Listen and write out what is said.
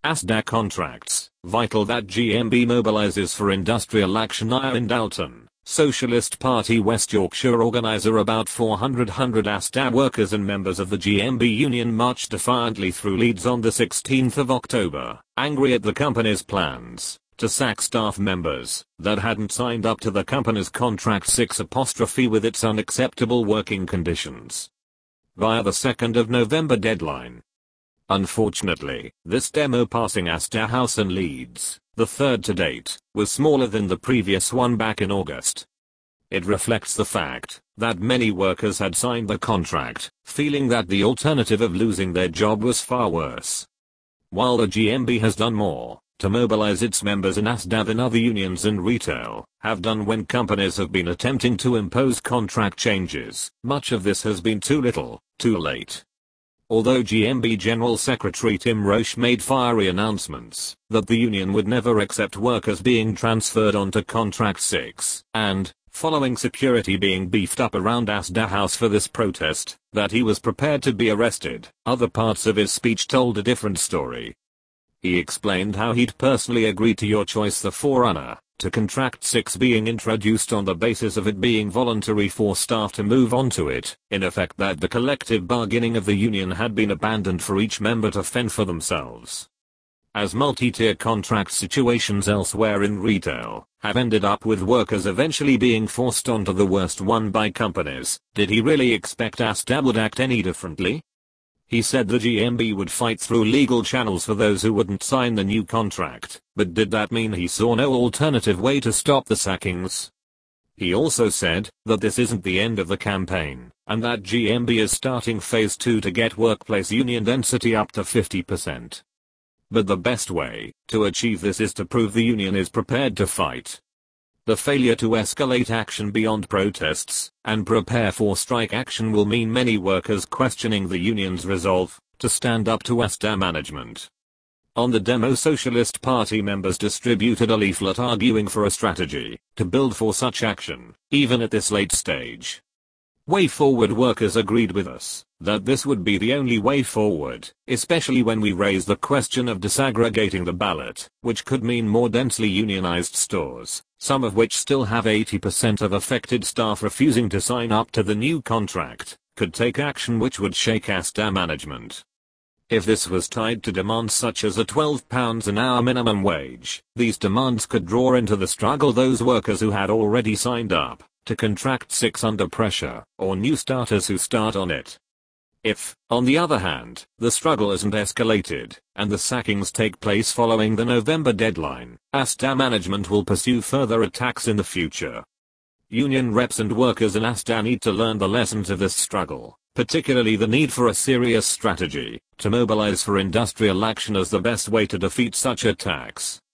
ASDA contracts, vital that GMB mobilizes for industrial action. Ian Dalton, Socialist Party West Yorkshire organizer. About 400 ASDA workers and members of the GMB union marched defiantly through Leeds on the 16th of October, angry at the company's plans to sack staff members that hadn't signed up to the company's Contract 6 with its unacceptable working conditions via the 2nd of November deadline. Unfortunately, this demo passing ASDA House in Leeds, the third to date, was smaller than the previous one back in August. It reflects the fact that many workers had signed the contract, feeling that the alternative of losing their job was far worse. While the GMB has done more to mobilize its members in ASDA than other unions in retail have done when companies have been attempting to impose contract changes, much of this has been too little, too late. Although GMB General Secretary Tim Roche made fiery announcements that the union would never accept workers being transferred onto Contract 6, and, following security being beefed up around ASDA House for this protest, that he was prepared to be arrested, other parts of his speech told a different story. He explained how he'd personally agreed to your choice, the forerunner to Contract 6 being introduced on the basis of it being voluntary for staff to move onto it, in effect that the collective bargaining of the union had been abandoned for each member to fend for themselves. As multi-tier contract situations elsewhere in retail have ended up with workers eventually being forced onto the worst one by companies, did he really expect ASDA would act any differently? He said the GMB would fight through legal channels for those who wouldn't sign the new contract, but did that mean he saw no alternative way to stop the sackings? He also said that this isn't the end of the campaign, and that GMB is starting phase 2 to get workplace union density up to 50%. But the best way to achieve this is to prove the union is prepared to fight. The failure to escalate action beyond protests and prepare for strike action will mean many workers questioning the union's resolve to stand up to ASDA management. On the demo, Socialist Party members distributed a leaflet arguing for a strategy to build for such action, even at this late stage. Way Forward workers agreed with us that this would be the only way forward, especially when we raise the question of disaggregating the ballot, which could mean more densely unionized stores, some of which still have 80% of affected staff refusing to sign up to the new contract, could take action which would shake ASDA management. If this was tied to demands such as a £12 an hour minimum wage, these demands could draw into the struggle those workers who had already signed up to Contract 6 under pressure, or new starters who start on it. If, on the other hand, the struggle isn't escalated, and the sackings take place following the November deadline, ASDA management will pursue further attacks in the future. Union reps and workers in ASDA need to learn the lessons of this struggle, particularly the need for a serious strategy to mobilize for industrial action as the best way to defeat such attacks.